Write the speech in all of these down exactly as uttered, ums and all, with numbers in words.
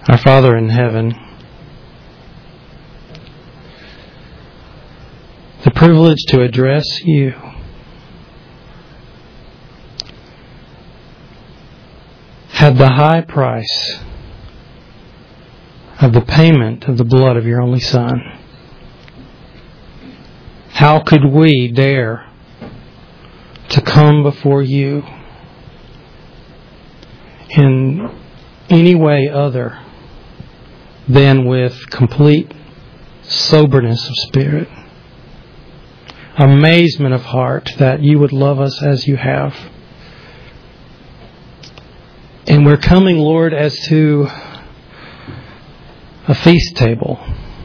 Our Father in heaven, the privilege to address You had the high price of the payment of the blood of Your only Son. How could we dare to come before You in any way other than with complete soberness of spirit, amazement of heart that You would love us as You have. And we're coming, Lord, as to a feast table.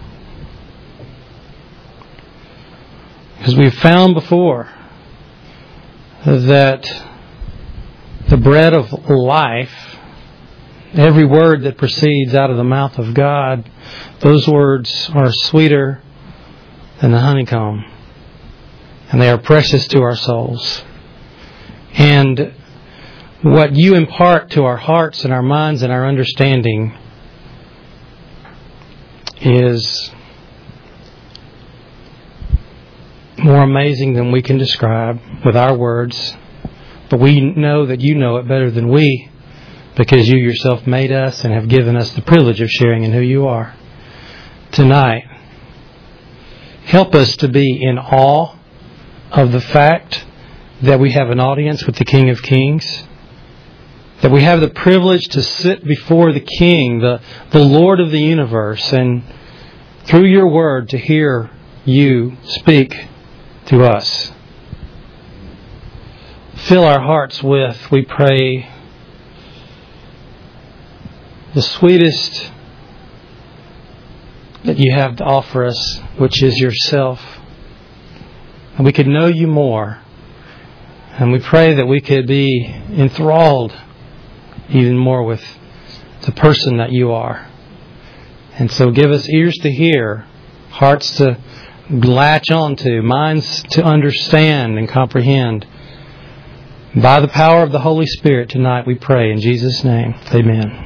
Because we've found before that the bread of life, every word that proceeds out of the mouth of God, those words are sweeter than the honeycomb. And they are precious to our souls. And what You impart to our hearts and our minds and our understanding is more amazing than we can describe with our words. But we know that You know it better than we, because You Yourself made us and have given us the privilege of sharing in who You are. Tonight, help us to be in awe of the fact that we have an audience with the King of Kings, that we have the privilege to sit before the King, the, the Lord of the universe, and through Your word to hear You speak to us. Fill our hearts with, we pray, the sweetest that You have to offer us, which is Yourself. And we could know You more. And we pray that we could be enthralled even more with the person that You are. And so give us ears to hear, hearts to latch onto, minds to understand and comprehend. By the power of the Holy Spirit tonight we pray in Jesus' name. Amen.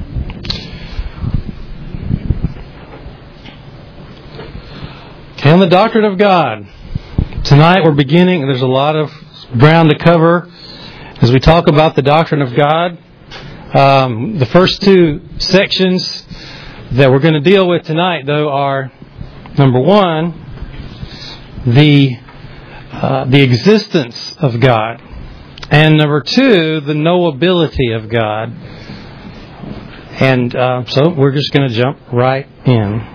Okay, on the doctrine of God. Tonight we're beginning, there's a lot of ground to cover as we talk about the doctrine of God. Um, the first two sections that we're going to deal with tonight, though, are, number one, the uh, the existence of God. And number two, the knowability of God. And uh, so we're just going to jump right in.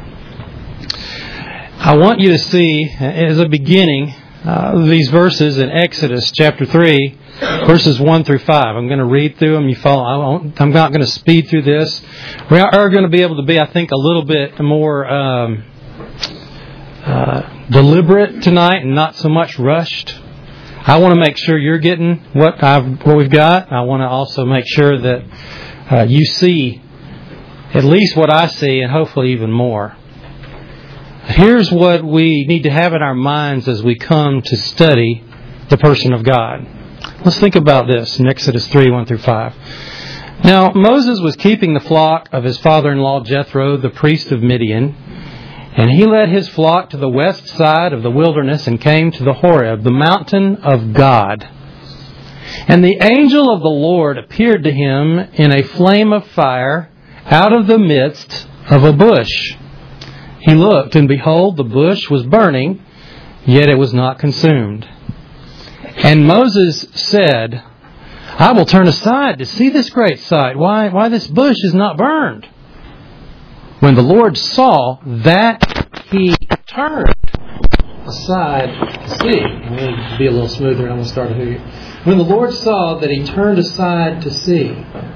I want you to see, as a beginning, uh, these verses in Exodus chapter three, verses one through five. I'm going to read through them. You follow. I won't, I'm not going to speed through this. We are going to be able to be, I think, a little bit more um, uh, deliberate tonight and not so much rushed. I want to make sure you're getting what I've what we've got. I want to also make sure that uh, you see at least what I see, and hopefully even more. Here's what we need to have in our minds as we come to study the person of God. Let's think about this in Exodus three, one through five. Now, Moses was keeping the flock of his father-in-law Jethro, the priest of Midian, and he led his flock to the west side of the wilderness and came to the Horeb, the mountain of God. And the angel of the Lord appeared to him in a flame of fire out of the midst of a bush. He looked, and behold, the bush was burning, yet it was not consumed. And Moses said, I will turn aside to see this great sight, why, why this bush is not burned. When the Lord saw that, he turned aside to see. I'm going to be a little smoother. I'm going to start here. When the Lord saw that he turned aside to see,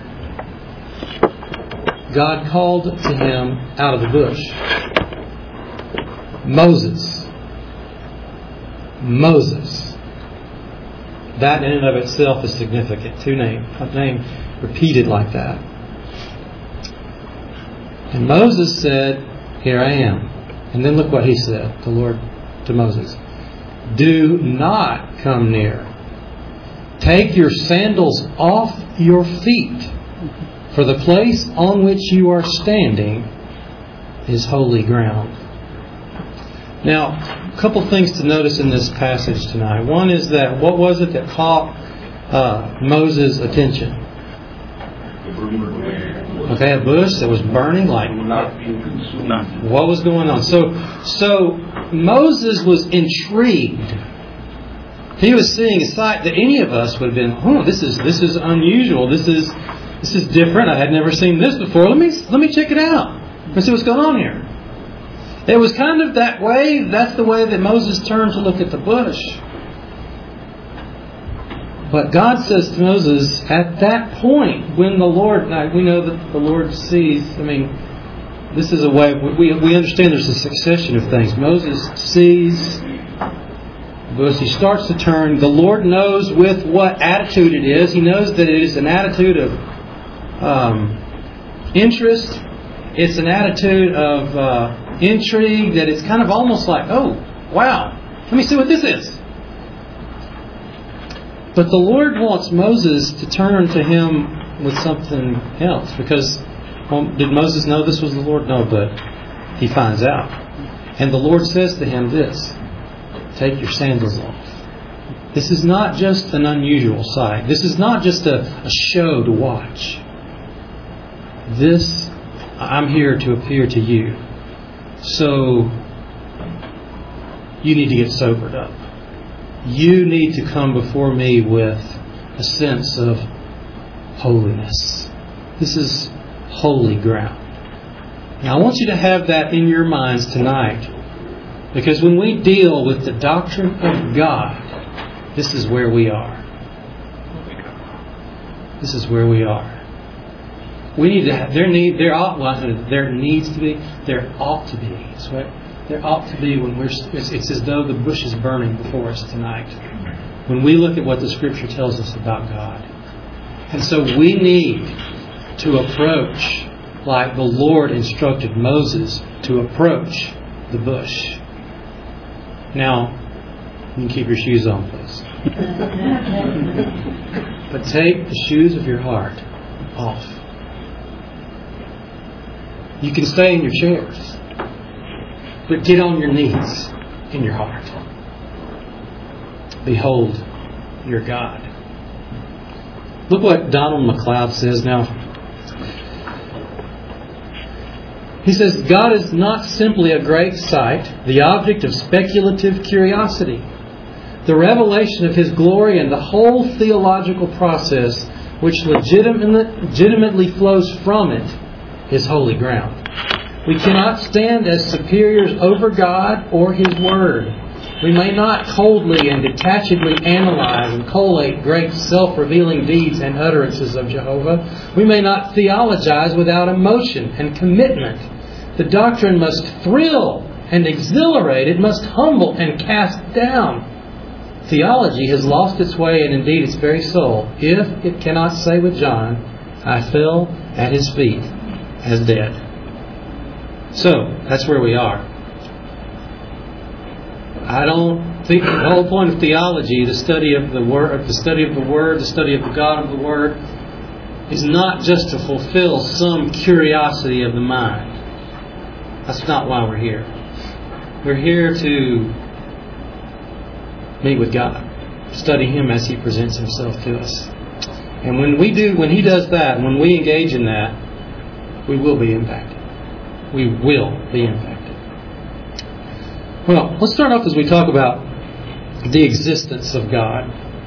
God called to him out of the bush, Moses. Moses. That in and of itself is significant. Two names. A name repeated like that. And Moses said, here I am. And then look what he said, the Lord to Moses. Do not come near. Take your sandals off your feet, For the place on which you are standing is holy ground. Now, a couple things to notice in this passage tonight. One is that what was it that caught uh, Moses' attention? Okay, a bush that was burning, like what was going on? So, so Moses was intrigued. He was seeing a sight that any of us would have been, oh, this is this is unusual. This is this is different. I had never seen this before. Let me let me check it out. Let's see what's going on here. It was kind of that way. That's the way that Moses turned to look at the bush. But God says to Moses, at that point, when the Lord, now we know that the Lord sees, I mean, this is a way, we we understand there's a succession of things. Moses sees, but as he starts to turn, the Lord knows with what attitude it is. He knows that it is an attitude of um, interest. It's an attitude of uh, intrigue, that it's kind of almost like, oh, wow, let me see what this is. But the Lord wants Moses to turn to Him with something else. Because, well, did Moses know this was the Lord? No, but he finds out. And the Lord says to him this, take your sandals off. This is not just an unusual sight. This is not just a, a show to watch. This, I'm here to appear to you. So, you need to get sobered up. You need to come before me with a sense of holiness. This is holy ground. Now I want you to have that in your minds tonight. Because when we deal with the doctrine of God, this is where we are. This is where we are. We need to have, there need, there ought, well, there needs to be, there ought to be. That's right. There ought to be when we're, it's, it's as though the bush is burning before us tonight. When we look at what the Scripture tells us about God. And so we need to approach like the Lord instructed Moses to approach the bush. Now, you can keep your shoes on, please. But take the shoes of your heart off. You can stay in your chairs. But get on your knees in your heart. Behold your God. Look what Donald MacLeod says now. He says, God is not simply a great sight, the object of speculative curiosity. The revelation of His glory and the whole theological process which legitimately, legitimately flows from it is holy ground. We cannot stand as superiors over God or His Word. We may not coldly and detachedly analyze and collate great self-revealing deeds and utterances of Jehovah. We may not theologize without emotion and commitment. The doctrine must thrill and exhilarate. It must humble and cast down. Theology has lost its way and indeed its very soul, if it cannot say with John, I fell at His feet as dead. So, that's where we are. I don't think the whole point of theology, the study of the word, the study of the Word, the study of the God of the Word, is not just to fulfill some curiosity of the mind. That's not why we're here. We're here to meet with God, study Him as He presents Himself to us. And when we do, when He does that, when we engage in that, we will be impacted. We will be impacted. Well, let's start off as we talk about the existence of God.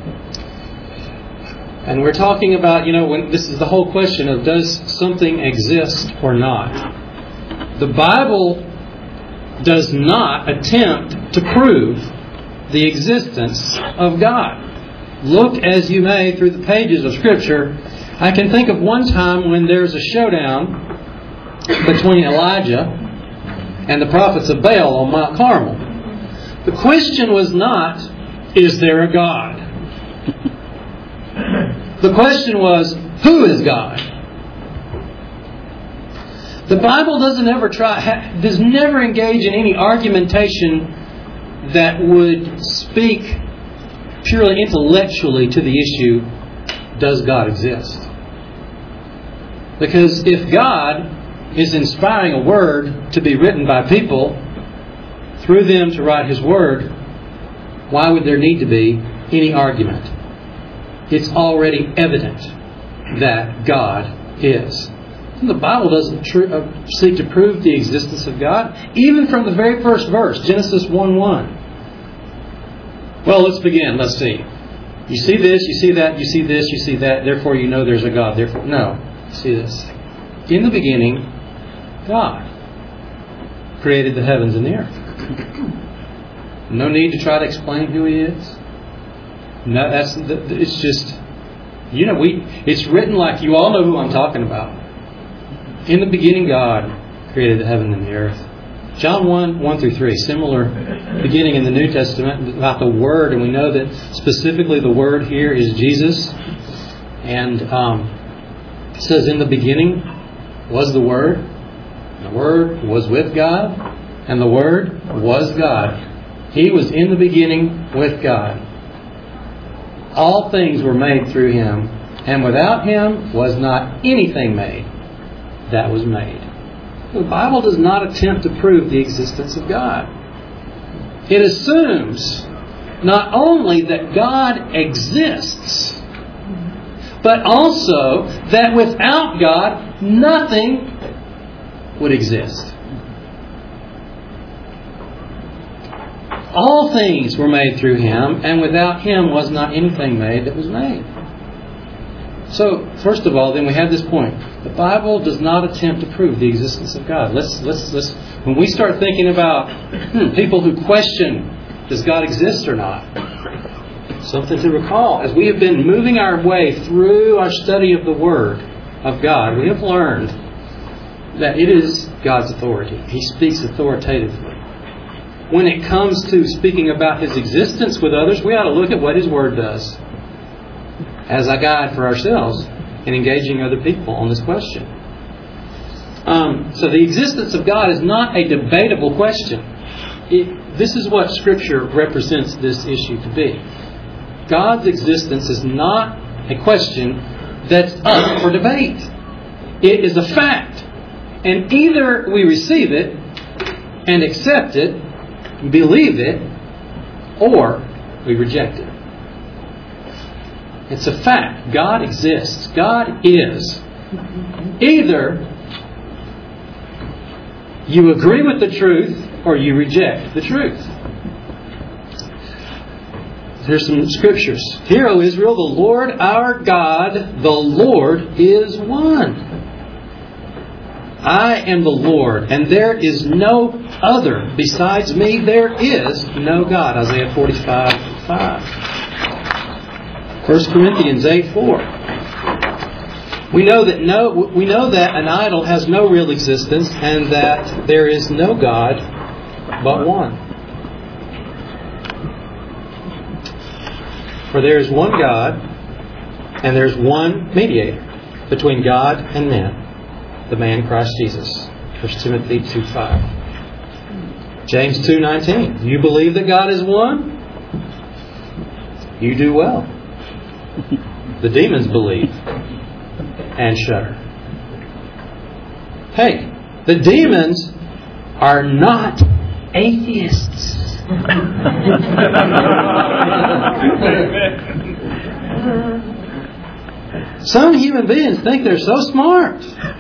And we're talking about, you know, when this is the whole question of does something exist or not? The Bible does not attempt to prove the existence of God. Look as you may through the pages of Scripture. I can think of one time when there's a showdown between Elijah and the prophets of Baal on Mount Carmel. The question was not, is there a God? The question was, who is God? The Bible doesn't ever try, does never engage in any argumentation that would speak purely intellectually to the issue, does God exist? Because if God is inspiring a word to be written by people through them to write His word, why would there need to be any argument? It's already evident that God is. The Bible doesn't tr- uh, seek to prove the existence of God, even from the very first verse, Genesis one one. Well, let's begin. Let's see. You see this, you see that, you see this, you see that, therefore you know there's a God. Therefore, no. See this. In the beginning, God created the heavens and the earth. No need to try to explain who He is. No, that's it's just, you know, we. It's written like you all know who I'm talking about. In the beginning, God created the heaven and the earth. John one, one through three, similar beginning in the New Testament about the Word, and we know that specifically the Word here is Jesus. And um, it says, in the beginning was the Word, the Word was with God, and the Word was God. He was in the beginning with God. All things were made through Him, and without Him was not anything made that was made. The Bible does not attempt to prove the existence of God. It assumes not only that God exists, but also that without God, nothing would exist. All things were made through Him, and without Him was not anything made that was made. So, first of all, then we have this point. The Bible does not attempt to prove the existence of God. Let's let's let's. When we start thinking about hmm, people who question, does God exist or not? Something to recall. As we have been moving our way through our study of the Word of God, we have learned that it is God's authority. He speaks authoritatively. When it comes to speaking about His existence with others, we ought to look at what His Word does as a guide for ourselves in engaging other people on this question. Um, so the existence of God is not a debatable question. It, this is what Scripture represents this issue to be. God's existence is not a question that's up for debate. It is a fact. And either we receive it and accept it, believe it, or we reject it. It's a fact. God exists. God is. Either you agree with the truth or you reject the truth. Here's some scriptures. Hear, O Israel, the Lord our God, the Lord is one. I am the Lord, and there is no other. Besides me, there is no God. Isaiah forty-five five. First Corinthians eight four. We know that no, we know that an idol has no real existence, and that there is no God but one. For there is one God, and there is one mediator between God and men, the man Christ Jesus. First Timothy two five. James two nineteen. You believe that God is one? You do well. The demons believe and shudder. Hey, the demons are not atheists. Some human beings think they're so smart.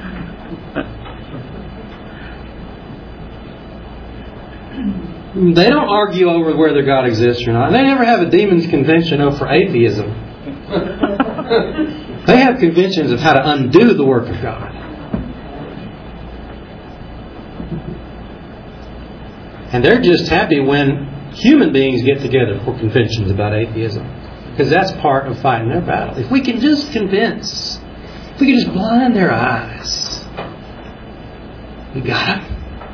They don't argue over whether God exists or not. They never have a demon's convention over atheism. They have conventions of how to undo the work of God. And they're just happy when human beings get together for conventions about atheism. Because that's part of fighting their battle. If we can just convince, if we can just blind their eyes, we got them.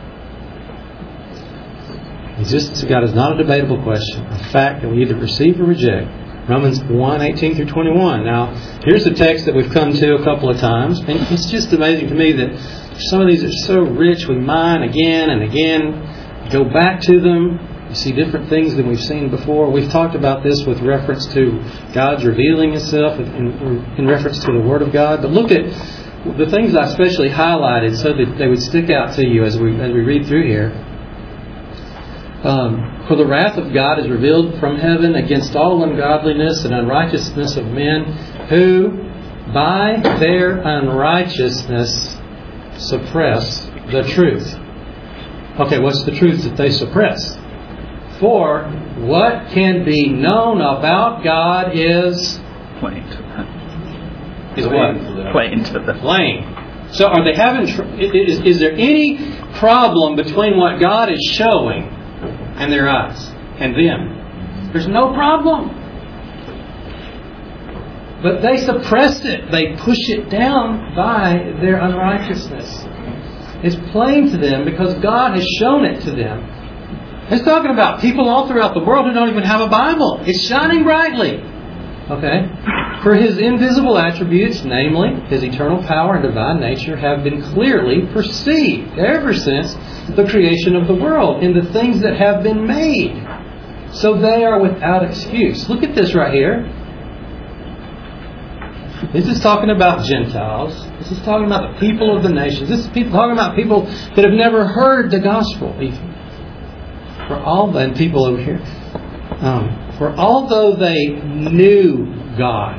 The existence of God is not a debatable question. A fact that we either receive or reject. Romans one eighteen through twenty-one. Now, here's a text that we've come to a couple of times. And it's just amazing to me that some of these are so rich. We mine again and again. Go back to them. You see different things than we've seen before. We've talked about this with reference to God's revealing Himself in, in reference to the Word of God. But look at the things I especially highlighted so that they would stick out to you as we as we read through here. Um, For the wrath of God is revealed from heaven against all ungodliness and unrighteousness of men who, by their unrighteousness, suppress the truth. Okay, what's the truth that they suppress? For what can be known about God is plain to them. Is what? Plain to them. Plain. So are they having? Tr- is, is there any problem between what God is showing and their eyes and them? There's no problem. But they suppress it. They push it down by their unrighteousness. It's plain to them because God has shown it to them. It's talking about people all throughout the world who don't even have a Bible. It's shining brightly. Okay? For His invisible attributes, namely His eternal power and divine nature, have been clearly perceived ever since the creation of the world in the things that have been made. So they are without excuse. Look at this right here. This is talking about Gentiles. This is talking about the people of the nations. This is people talking about people that have never heard the gospel even. For all and people over here. Um, for although they knew God,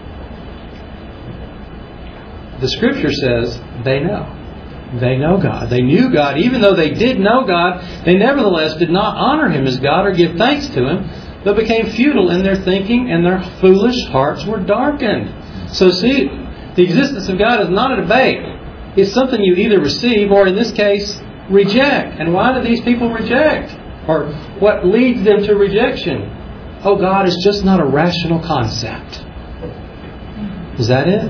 the Scripture says they know. They know God. They knew God. Even though they did know God, they nevertheless did not honor Him as God or give thanks to Him, but became futile in their thinking, and their foolish hearts were darkened. So see, the existence of God is not a debate. It's something you either receive or, in this case, reject. And why do these people reject? Or what leads them to rejection? Oh, God is just not a rational concept. Is that it?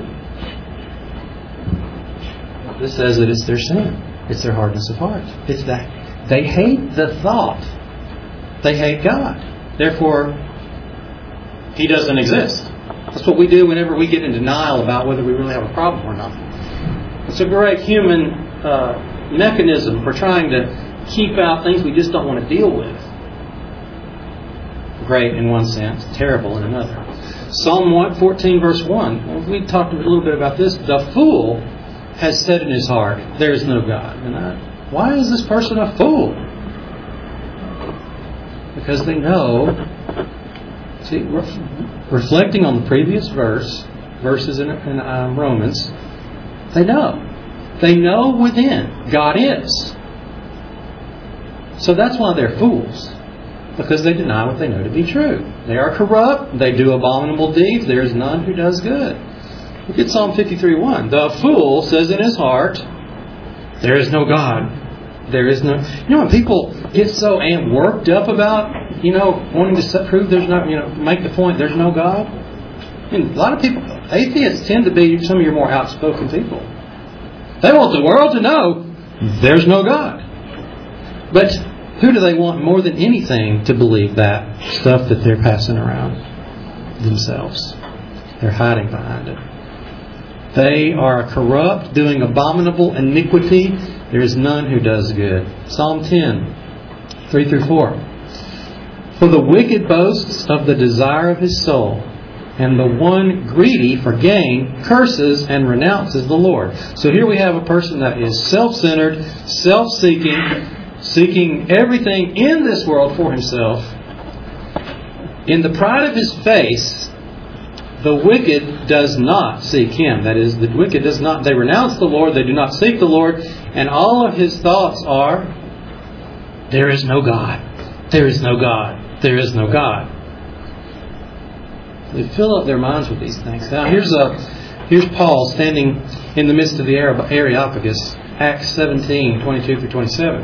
This says that it's their sin. It's their hardness of heart. It's that they hate the thought. They hate God. Therefore, He doesn't exist. That's what we do whenever we get in denial about whether we really have a problem or not. It's a great human uh, mechanism for trying to keep out things we just don't want to deal with. Great in one sense, terrible in another. Psalm one fourteen verse one. We talked a little bit about this. The fool has said in his heart, there is no God. And I, why is this person a fool? Because they know. See, reflecting on the previous verse, verses in, in um, Romans, they know. They know within God is. So that's why they're fools. Because they deny what they know to be true. They are corrupt. They do abominable deeds. There is none who does good. Look at Psalm fifty-three one. The fool says in his heart, there is no God. There is no... You know when people get so amped, worked up about, you know, wanting to prove there's no, you know, make the point there's no God? I mean, a lot of people, atheists tend to be some of your more outspoken people. They want the world to know there's no God. But who do they want more than anything to believe that stuff that they're passing around themselves? They're hiding behind it. They are corrupt, doing abominable iniquity. There is none who does good. Psalm ten, three through four. For the wicked boasts of the desire of his soul, and the one greedy for gain curses and renounces the Lord. So here we have a person that is self-centered, self-seeking, seeking everything in this world for himself. In the pride of his face, the wicked does not seek Him. That is, the wicked does not, they renounce the Lord, they do not seek the Lord, and all of his thoughts are, there is no God. There is no God. There is no God. They fill up their minds with these things. Now here's a here's Paul standing in the midst of the Areopagus, Acts seventeen, twenty-two through twenty-seven.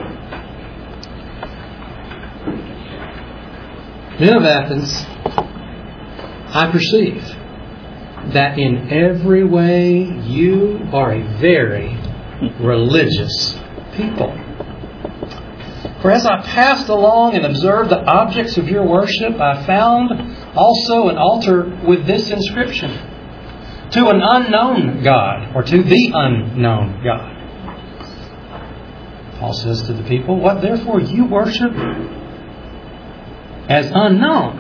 Men of Athens, I perceive that in every way you are a very religious people. For as I passed along and observed the objects of your worship, I found also an altar with this inscription: to an unknown God, or to the unknown God. Paul says to the people, what therefore you worship as unknown,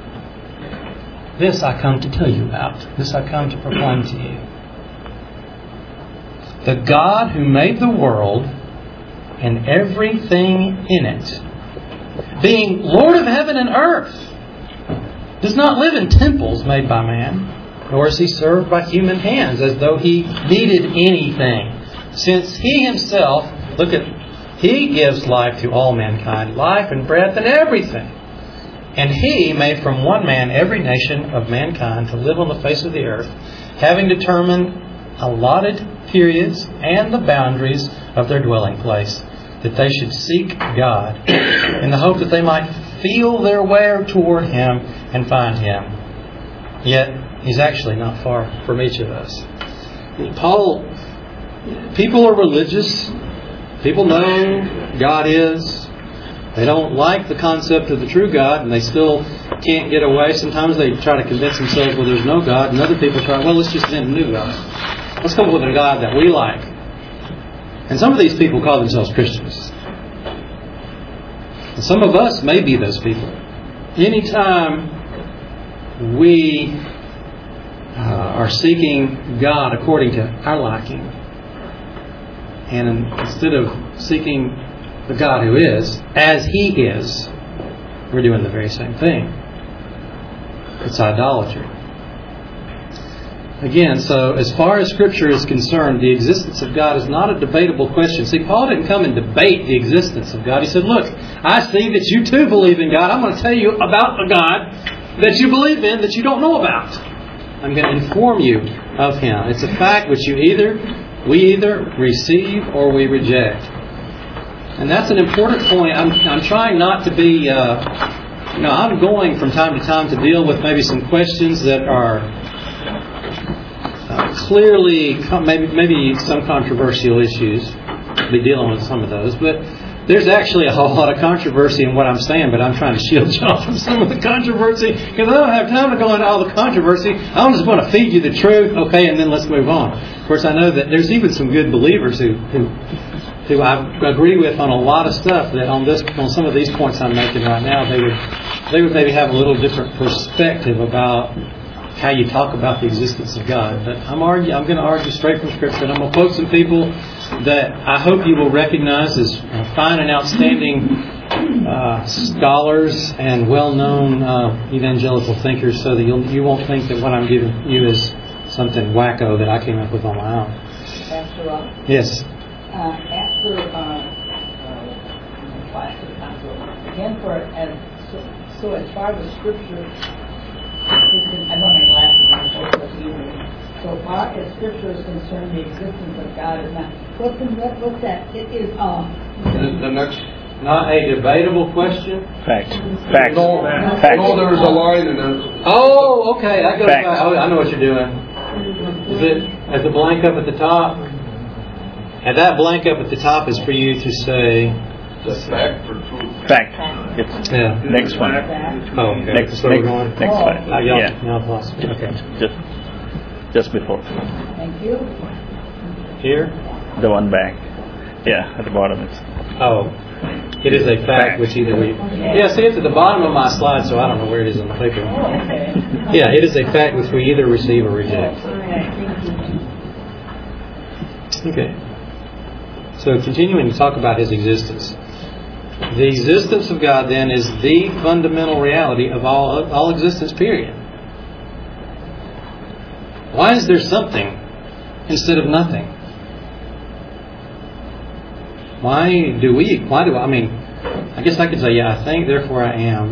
this I come to tell you about. This I come to proclaim to you. the God who made the world and everything in it, being Lord of heaven and earth, does not live in temples made by man, nor is He served by human hands as though He needed anything. Since He Himself, look at, He gives life to all mankind, life and breath and everything. And He made from one man every nation of mankind to live on the face of the earth, having determined allotted periods and the boundaries of their dwelling place, that they should seek God in the hope that they might feel their way toward Him and find Him. Yet He's actually not far from each of us. Paul, people are religious. People know God is. They don't like the concept of the true God, and they still can't get away. Sometimes they try to convince themselves, well, there's no God. And other people try, well, let's just invent a new God. Let's come up with a God that we like. And some of these people call themselves Christians. And some of us may be those people. Anytime we uh, are seeking God according to our liking, and instead of seeking the God who is, as He is, we're doing the very same thing. It's idolatry. Again, so as far as Scripture is concerned, the existence of God is not a debatable question. See, Paul didn't come and debate the existence of God. He said, look, I see that you too believe in God. I'm going to tell you about a God that you believe in that you don't know about. I'm going to inform you of Him. It's a fact which you either we either receive or we reject. And that's an important point. I'm, I'm trying not to be, uh, you know, I'm going from time to time to deal with maybe some questions that are uh, clearly, maybe, maybe some controversial issues. I'll be dealing with some of those. But there's actually a whole lot of controversy in what I'm saying, but I'm trying to shield you off from some of the controversy because I don't have time to go into all the controversy. I'm just going to feed you the truth, okay, and then let's move on. Of course, I know that there's even some good believers who... who who I agree with on a lot of stuff that on this on some of these points I'm making right now, they would they would maybe have a little different perspective about how you talk about the existence of God. But I'm argue I'm going to argue straight from Scripture, and I'm going to quote some people that I hope you will recognize as fine and outstanding uh, scholars and well-known uh, evangelical thinkers, so that you'll, you won't think that what I'm giving you is something wacko that I came up with on my own. Pastor Rob? Yes. Uh, after uh, uh, class, again, for as so, so as far as Scripture, I don't have glasses on, so either. So far as Scripture is concerned, the existence of God is not. What's in, what, what's that? It is um. The, the next, not a debatable question. Fact. Fact. No, Fact. no, there was a line in it. Oh, okay. That goes Fact. back. Oh, I know what you're doing. Is it at the blank up at the top? And that blank up at the top is for you to say... The fact or truth? Fact. It's Yeah. next one. Oh, okay. Next, That's where we're next, going? next Oh. slide. Uh, y'all, Yeah. y'all lost it. Okay. Just, just before. Thank you. Here? The one back. Yeah, at the bottom. It's Oh. It is a fact, Fact. which either we... Yeah, see, it's at the bottom of my slide, so I don't know where it is on the paper. Okay. Yeah, it is a fact which we either receive or reject. Okay. So continuing to talk about His existence. The existence of God then is the fundamental reality of all all existence, period. Why is there something instead of nothing? Why do we, why do I, I mean, I guess I could say, yeah, I think, therefore I am.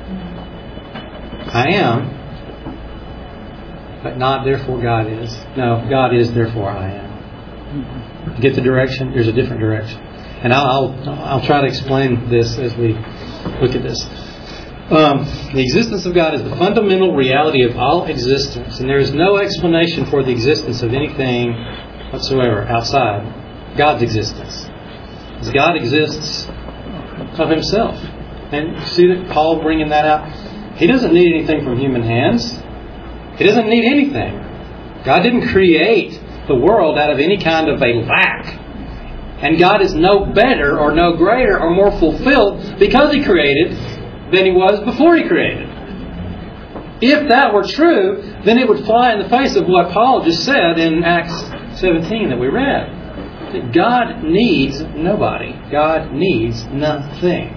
I am, but not therefore God is. No, God is, therefore I am. Get the direction? There's a different direction. And I'll, I'll, I'll try to explain this as we look at this. Um, the existence of God is the fundamental reality of all existence, and there is no explanation for the existence of anything whatsoever outside God's existence. As God exists of Himself. And you see that Paul bringing that out? He doesn't need anything from human hands. He doesn't need anything. God didn't create the world out of any kind of a lack. And God is no better or no greater or more fulfilled because He created than He was before He created. If that were true, then it would fly in the face of what Paul just said in Acts seventeen that we read. That God needs nobody. God needs nothing.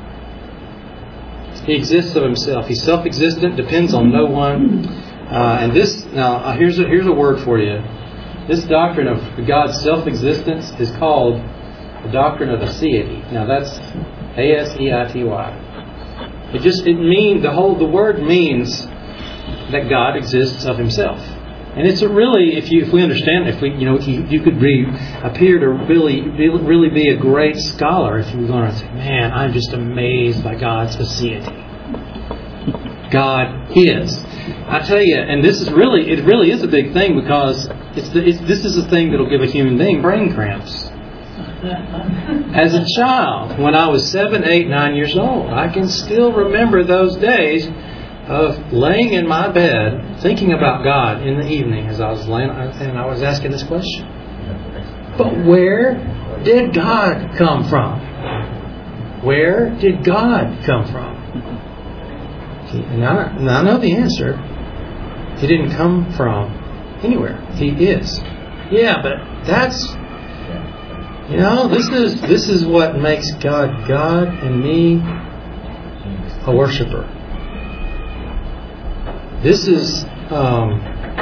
He exists of Himself. He's self-existent, depends on no one. Uh, and this, now, uh, here's a, here's a word for you. This doctrine of God's self-existence is called the doctrine of aseity. Now, that's A S E I T Y. It just, it means, the whole, the word means that God exists of Himself. And it's a really, if you, if we understand, if we, you know, you, you could be, appear to really, really be a great scholar if you were going to say, man, I'm just amazed by God's aseity. God is. I tell you, and this is really, it really is a big thing because it's, the, it's this is the thing that'll give a human being brain cramps. As a child, when I was seven, eight, nine years old, I can still remember those days of laying in my bed thinking about God in the evening as I was laying and I was asking this question. But where did God come from? Where did God come from? And I, and I know the answer. He didn't come from anywhere. He is. Yeah, but that's, you know, this is this is what makes God God and me a worshiper. This is um,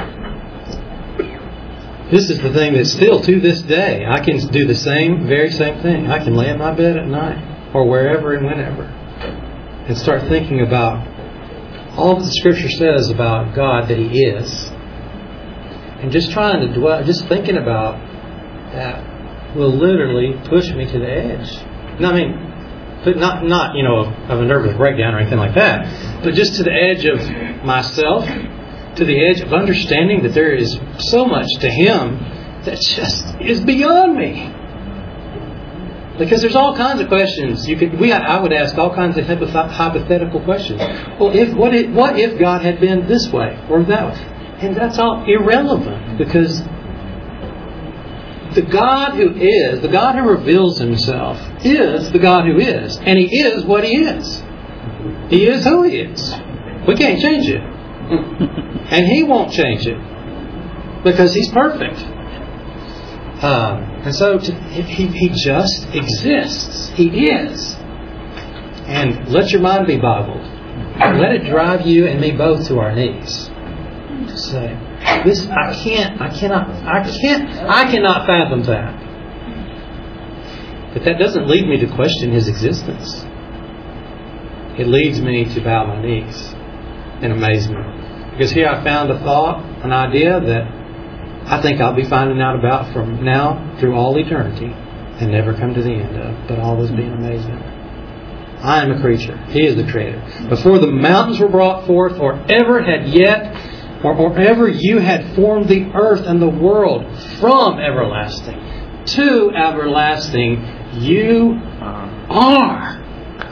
this is the thing that still to this day I can do the same, very same thing. I can lay in my bed at night or wherever and whenever and start thinking about all that the Scripture says about God that He is, and just trying to dwell, just thinking about that will literally push me to the edge. No, I mean, but not not you know of a nervous breakdown or anything like that, but just to the edge of myself, to the edge of understanding that there is so much to Him that just is beyond me. Because there's all kinds of questions you could. We I would ask all kinds of hypothetical questions. Well, if what if, what if God had been this way or that way? And that's all irrelevant because the God who is, the God who reveals Himself, is the God who is, and He is what He is. He is who He is. We can't change it, and He won't change it because He's perfect. Um, and so to, he, he just exists. He is. And let your mind be boggled. Let it drive you and me both to our knees. To say, this I can't, I cannot, I can't, I cannot fathom that. But that doesn't lead me to question His existence. It leads me to bow my knees in amazement. Because here I found a thought, an idea that I think I'll be finding out about from now through all eternity and never come to the end of, but always be in amazement. I am a creature. He is the Creator. Before the mountains were brought forth, or ever had yet, or, or ever you had formed the earth and the world, from everlasting to everlasting, you are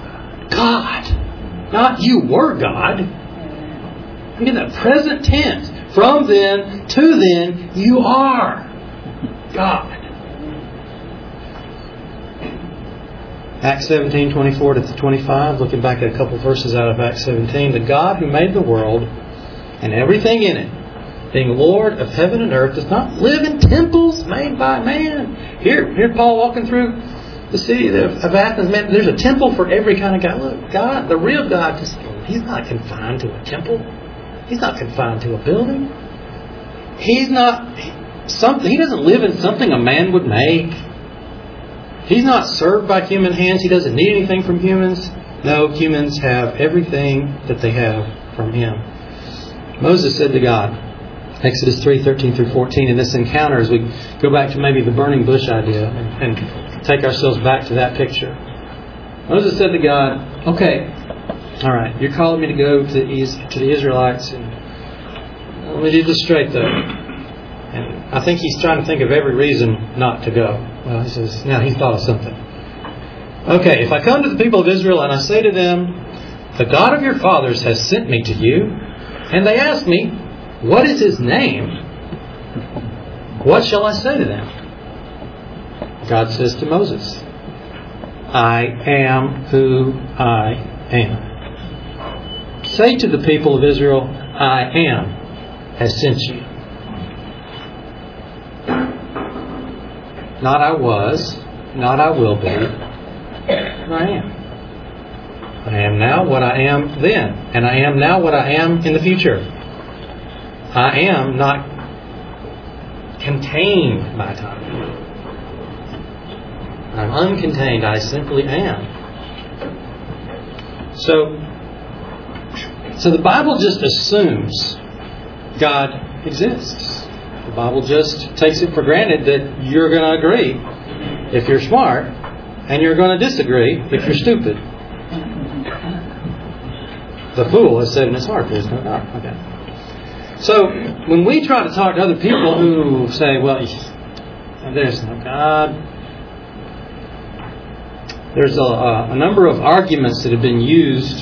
God. Not you were God. Look at that present tense. From then to then, you are God. Acts seventeen, twenty-four to twenty-five, looking back at a couple of verses out of Acts seventeen. The God who made the world and everything in it, being Lord of heaven and earth, does not live in temples made by man. Here, here Paul walking through the city of Athens. Man, there's a temple for every kind of God. Look, God, the real God, just, He's not confined to a temple. He's not confined to a building. He's not something. He doesn't live in something a man would make. He's not served by human hands. He doesn't need anything from humans. No, humans have everything that they have from Him. Moses said to God, Exodus three, thirteen through fourteen, in this encounter, as we go back to maybe the burning bush idea and, and take ourselves back to that picture. Moses said to God, okay, all right, you're calling me to go to, to the Israelites, and let me do this straight though. And I think he's trying to think of every reason not to go. Well, he says, now he thought of something. Okay, if I come to the people of Israel and I say to them, the God of your fathers has sent me to you, and they ask me, what is His name? What shall I say to them? God says to Moses, I am who I am. Say to the people of Israel, I am has sent you. not I was, not I will be, I am. I am now what I am then, and I am now what I am in the future. I am not contained by time. I'm uncontained. I simply am. So, so the Bible just assumes God exists. The Bible just takes it for granted that you're going to agree if you're smart, and you're going to disagree if you're stupid. The fool has said in his heart, there's no doubt. Okay. So, when we try to talk to other people who say, well, there's no God, there's a, a number of arguments that have been used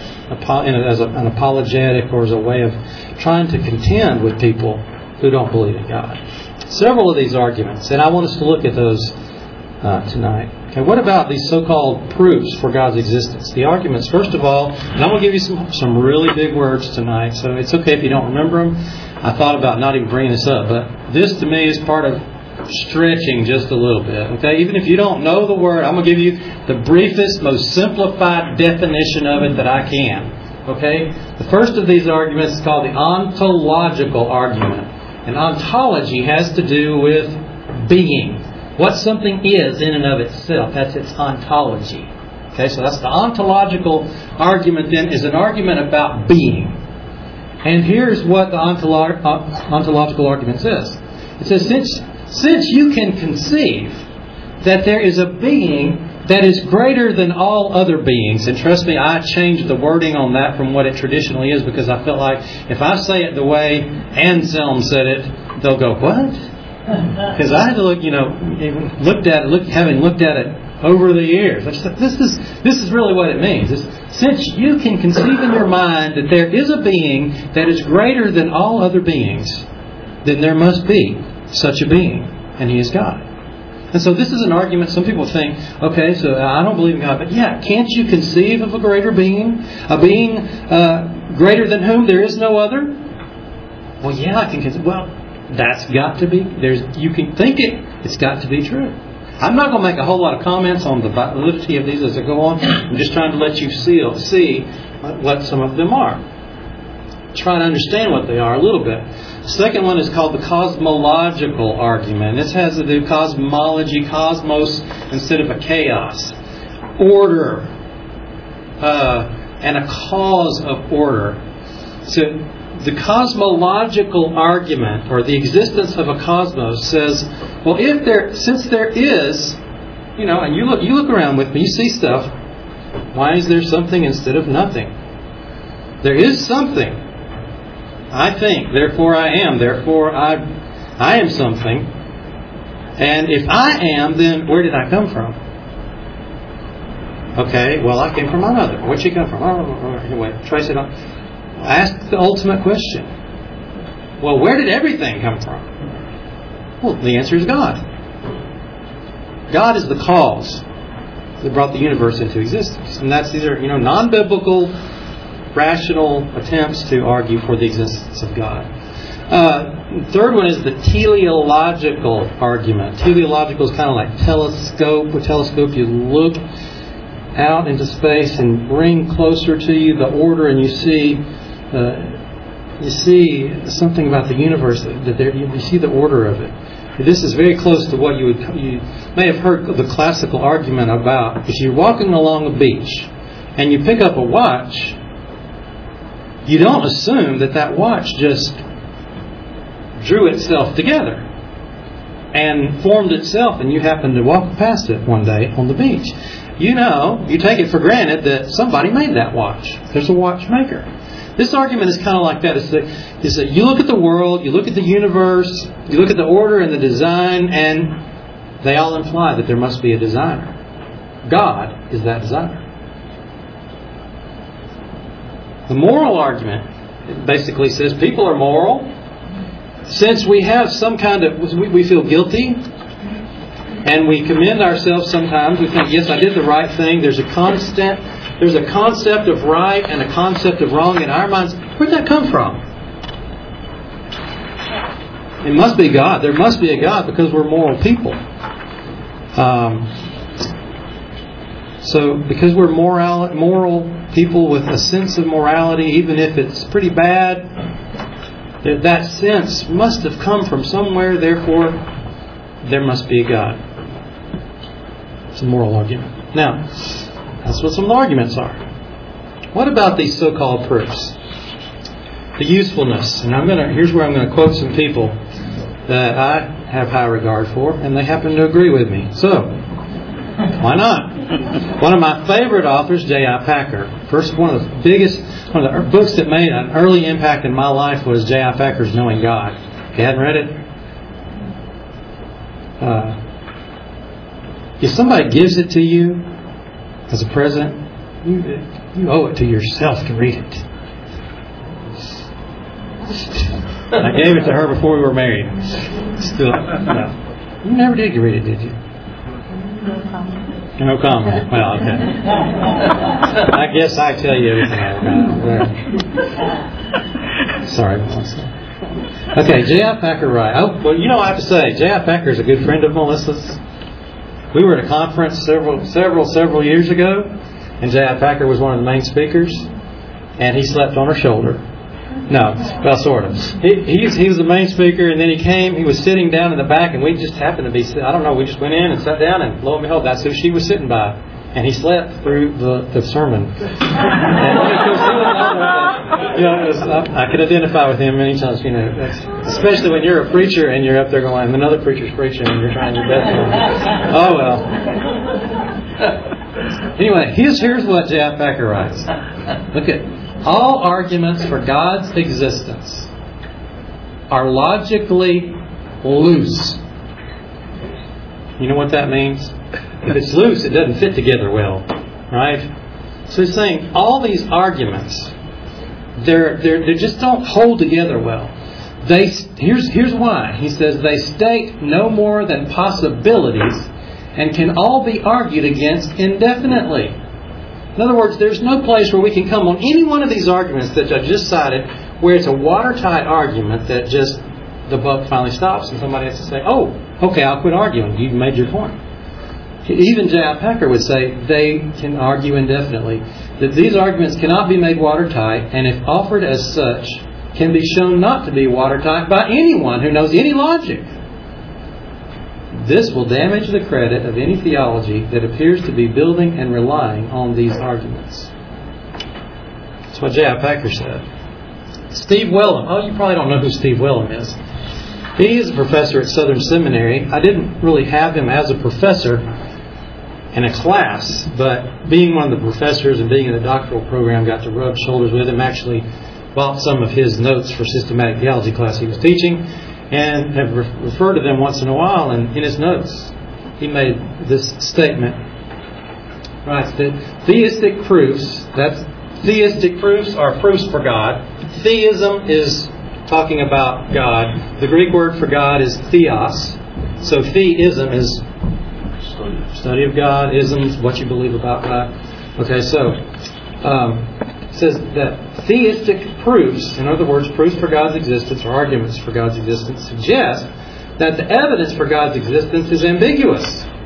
as an apologetic or as a way of trying to contend with people who don't believe in God. Several of these arguments, and I want us to look at those uh, tonight. Okay, what about these so-called proofs for God's existence? The arguments, first of all, and I'm going to give you some, some really big words tonight, so it's okay if you don't remember them. I thought about not even bringing this up, but this to me is part of stretching just a little bit. Okay, even if you don't know the word, I'm going to give you the briefest, most simplified definition of it that I can. Okay, the first of these arguments is called the ontological argument. And ontology has to do with being. What something is in and of itself. That's its ontology. Okay, so that's the ontological argument then, is an argument about being. And here's what the ontolo- uh, ontological argument says. It says, since, since you can conceive that there is a being that is greater than all other beings, and trust me, I changed the wording on that from what it traditionally is, because I felt like if I say it the way Anselm said it, they'll go, what? Because I had to look, you know, even looked at it, look, having looked at it over the years. I just thought, this is this is really what it means. It's, since you can conceive in your mind that there is a being that is greater than all other beings, then there must be such a being, and He is God. And so this is an argument. Some people think, okay, so I don't believe in God, but yeah, can't you conceive of a greater being, a being uh, greater than whom there is no other? Well, yeah, I can conceive. Well, that's got to be, there's, you can think it, it's got to be true. I'm not going to make a whole lot of comments on the validity of these as I go on. I'm just trying to let you see, see what some of them are. Try to understand what they are a little bit. The second one is called the cosmological argument. This has to do with cosmology, cosmos instead of a chaos. Order. Uh, and a cause of order. So, the cosmological argument, or the existence of a cosmos, says, well, if there, since there is, you know, and you look, you look around with me, you see stuff. Why is there something instead of nothing? There is something. I think, therefore I am, therefore I, I am something. And if I am, then where did I come from? Okay, well, I came from my mother. Where'd she come from? Oh, anyway, trace it on. Ask the ultimate question. Well, where did everything come from? Well, the answer is God. God is the cause that brought the universe into existence. And that's these are, you know, non-biblical, rational attempts to argue for the existence of God. Uh, third one is the teleological argument. Teleological is kind of like telescope. With telescope, you look out into space and bring closer to you the order, and you see uh, you see something about the universe that, that there, you see the order of it. This is very close to what you would you may have heard the classical argument about. If you're walking along a beach and you pick up a watch, you don't assume that that watch just drew itself together and formed itself, and you happen to walk past it one day on the beach. You know, you take it for granted that somebody made that watch. There's a watchmaker. This argument is kind of like that. It's that, it's that you look at the world, you look at the universe, you look at the order and the design, and they all imply that there must be a designer. God is that designer. The moral argument basically says people are moral. Since we have some kind of, we, we feel guilty, and we commend ourselves sometimes. We think, yes, I did the right thing. There's a constant, there's a concept of right and a concept of wrong in our minds. Where'd that come from? It must be God. There must be a God because we're moral people. Um, so, because we're moral, moral people with a sense of morality, even if it's pretty bad, that, that sense must have come from somewhere. Therefore, there must be a God. It's a moral argument. Now, that's what some of the arguments are. What about these so-called proofs? The usefulness. And I'm gonna. Here's where I'm going to quote some people that I have high regard for, and they happen to agree with me. So, why not? One of my favorite authors, J I Packer. First, one of the biggest, one of the books that made an early impact in my life was J I Packer's Knowing God. If you hadn't read it, uh, if somebody gives it to you as a present, you, you owe it to yourself to read it. I gave it to her before we were married. Still, no. You never did read it, did you? No comment. No comment. Well, okay. I guess I tell you everything I know. Sorry, Melissa. Okay, J I Packer Wright. Oh, well, you know what I have to say. J I Packer is a good friend of Melissa's. We were at a conference several, several, several years ago, and J I Packer was one of the main speakers, and he slept on her shoulder. No, well, sort of. He, he, was, he was the main speaker, and then he came. He was sitting down in the back, and we just happened to be, I don't know, we just went in and sat down, and lo and behold, that's who she was sitting by. And he slept through the, the sermon. And you know, it was, I, I could identify with him many times, you know, that's, especially when you're a preacher and you're up there going, and another preacher's preaching, and you're trying your best. Oh, well. Anyway, here's, here's what J I Packer writes. Look at all arguments for God's existence are logically loose. You know what that means? If it's loose, it doesn't fit together well, right? So he's saying all these arguments, they're, they're, they just don't hold together well. They here's here's why. He says they state no more than possibilities and can all be argued against indefinitely. In other words, there's no place where we can come on any one of these arguments that I just cited where it's a watertight argument that just the buck finally stops and somebody has to say, oh, okay, I'll quit arguing. You've made your point. Even J I Packer would say they can argue indefinitely that these arguments cannot be made watertight, and if offered as such, can be shown not to be watertight by anyone who knows any logic. This will damage the credit of any theology that appears to be building and relying on these arguments. That's what J I Packer said. Steve Wellum. Oh, you probably don't know who Steve Wellum is. He is a professor at Southern Seminary. I didn't really have him as a professor in a class, but being one of the professors and being in the doctoral program, got to rub shoulders with him. Actually bought some of his notes for systematic theology class he was teaching, and have re- referred to them once in a while. And in his notes, he made this statement, right, that theistic proofs, that's theistic proofs are proofs for God. Theism is talking about God. The Greek word for God is theos. So theism is study of God. Ism is what you believe about God. Okay, so um, it says that theistic proofs, in other words, proofs for God's existence or arguments for God's existence, suggest that the evidence for God's existence is ambiguous.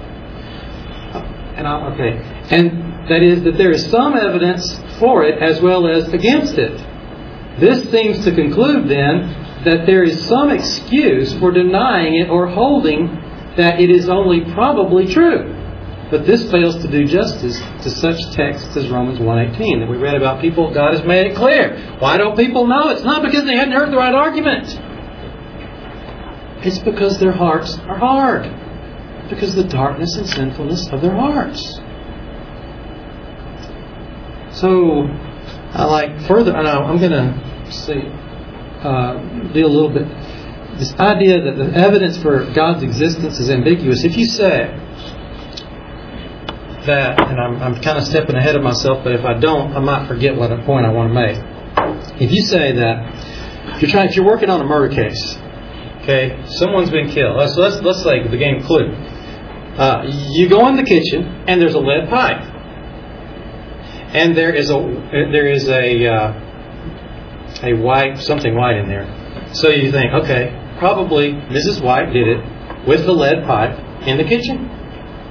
And I, okay, and that is that there is some evidence for it as well as against it. This seems to conclude then that there is some excuse for denying it or holding that it is only probably true. But this fails to do justice to such texts as Romans one eighteen that we read about people. God has made it clear. Why don't people know? It's not because they hadn't heard the right argument. It's because their hearts are hard. Because of the darkness and sinfulness of their hearts. So, I like further, and I'm going to see, uh, deal a little bit. This idea that the evidence for God's existence is ambiguous. If you say that, and I'm, I'm kind of stepping ahead of myself, but if I don't, I might forget what point I want to make. If you say that you're trying, if you're working on a murder case, okay, someone's been killed. So let's let's say the game Clue. Uh, you go in the kitchen and there's a lead pipe, and there is a there is a uh, a white something white in there. So you think, okay, probably Missus White did it with the lead pipe in the kitchen.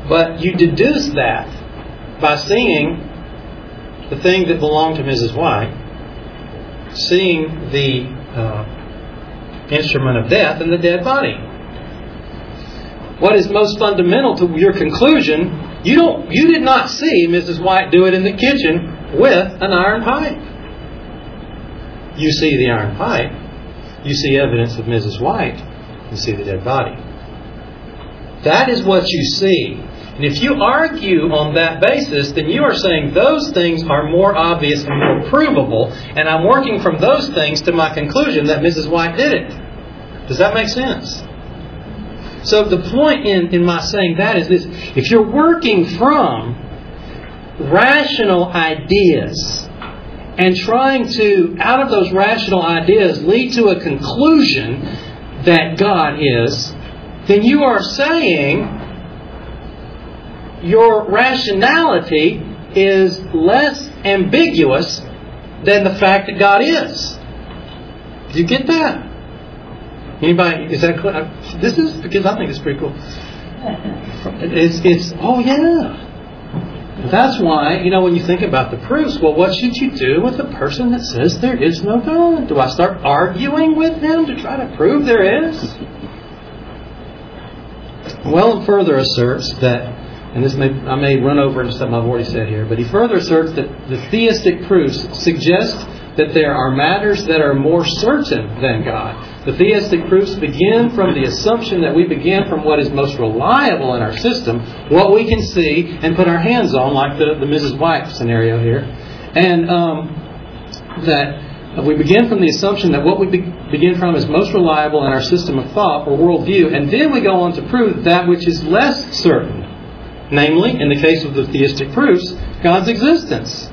But you deduce that by seeing the thing that belonged to Missus White, seeing the uh, instrument of death and the dead body. What is most fundamental to your conclusion, you don't, you did not see Missus White do it in the kitchen with an iron pipe. You see the iron pipe. You see evidence of Missus White. You see the dead body. That is what you see. And if you argue on that basis, then you are saying those things are more obvious and more provable, and I'm working from those things to my conclusion that Missus White did it. Does that make sense? So the point in, in my saying that is this. If you're working from rational ideas and trying to, out of those rational ideas, lead to a conclusion that God is, then you are saying your rationality is less ambiguous than the fact that God is. Do you get that? Anybody? Is that clear? This is because I think it's pretty cool. It's it's oh yeah. That's why, you know, when you think about the proofs, well, what should you do with a person that says there is no God? Do I start arguing with them to try to prove there is? Well, further asserts that, and this may I may run over into something I've already said here, but he further asserts that the theistic proofs suggest that there are matters that are more certain than God. The theistic proofs begin from the assumption that we begin from what is most reliable in our system, what we can see and put our hands on, like the, the Missus White scenario here. And um, that we begin from the assumption that what we be, begin from is most reliable in our system of thought or worldview, and then we go on to prove that which is less certain. Namely, in the case of the theistic proofs, God's existence.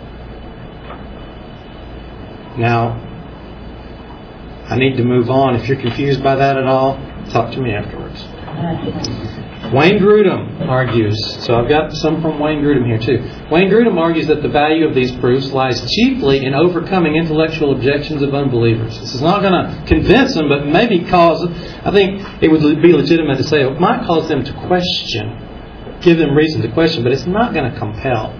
Now, I need to move on. If you're confused by that at all, talk to me afterwards. Wayne Grudem argues, so I've got some from Wayne Grudem here too. Wayne Grudem argues that the value of these proofs lies chiefly in overcoming intellectual objections of unbelievers. This is not going to convince them, but maybe cause, I think it would be legitimate to say it might cause them to question, give them reason to question, but it's not going to compel.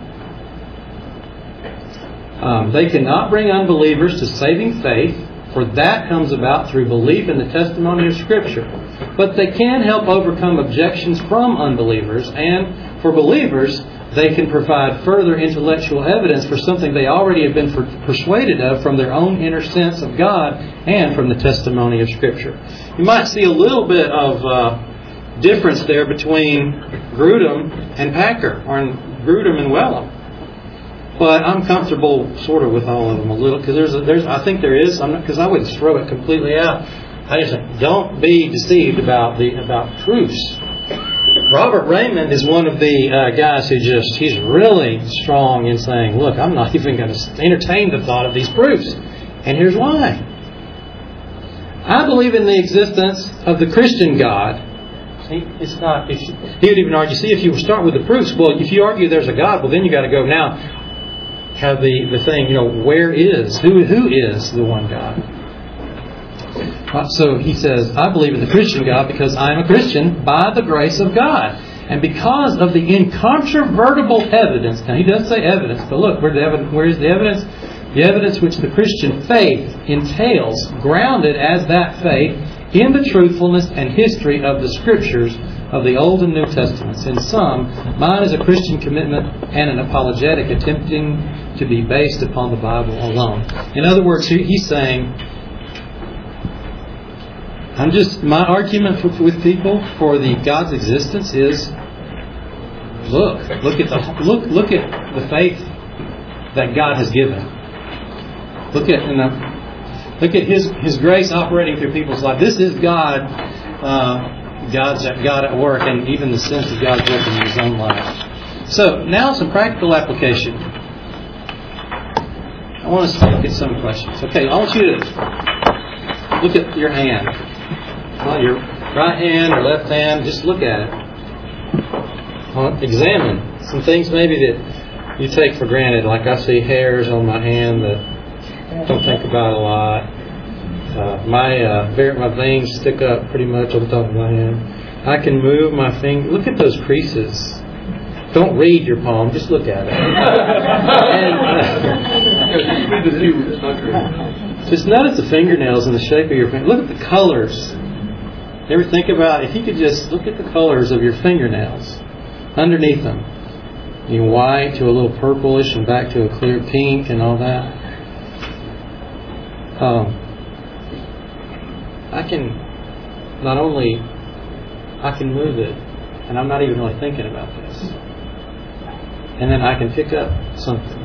Um, they cannot bring unbelievers to saving faith, for that comes about through belief in the testimony of Scripture. But they can help overcome objections from unbelievers, and for believers, they can provide further intellectual evidence for something they already have been per- persuaded of from their own inner sense of God and from the testimony of Scripture. You might see a little bit of uh, difference there between Grudem and Packer, or Grudem and Wellum. But I'm comfortable sort of with all of them a little, because there's, a, there's, I think there is. I'm not, because I wouldn't throw it completely out. I just think, don't be deceived about the about proofs. Robert Raymond is one of the uh, guys who just he's really strong in saying, "Look, I'm not even going to entertain the thought of these proofs," and here's why. I believe in the existence of the Christian God. See, it's not. If you, he would even argue. See, if you start with the proofs, well, if you argue there's a God, well, then you got to go now. Have the, the thing, you know, where is, who who is the one God? So he says, I believe in the Christian God because I am a Christian by the grace of God. And because of the incontrovertible evidence, now he does say evidence, but look, where, the evidence, where is the evidence? The evidence which the Christian faith entails, grounded as that faith in the truthfulness and history of the Scriptures of the Old and New Testaments. In sum, mine is a Christian commitment and an apologetic attempting to be based upon the Bible alone. In other words, he's saying, I'm just, my argument with, with people for the God's existence is, look, look at the look, look at the faith that God has given. Look at, you know, look at His His grace operating through people's life. This is God. Uh, God's God at work, and even the sense of God's work in His own life. So, now some practical application. I want us to look at some questions. Okay, I want you to look at your hand. Well, your right hand or left hand, just look at it. Well, examine some things maybe that you take for granted. Like I see hairs on my hand that I don't think about a lot. Uh, my uh, my veins stick up pretty much on the top of my hand. I can move my finger. Look at those creases. Don't read your poem, just look at it. And, uh, just notice the fingernails and the shape of your finger. Look at the colors. You ever think about, if you could just look at the colors of your fingernails underneath them. You know, white to a little purplish and back to a clear pink and all that. Um, I can not only, I can move it, and I'm not even really thinking about this. And then I can pick up something.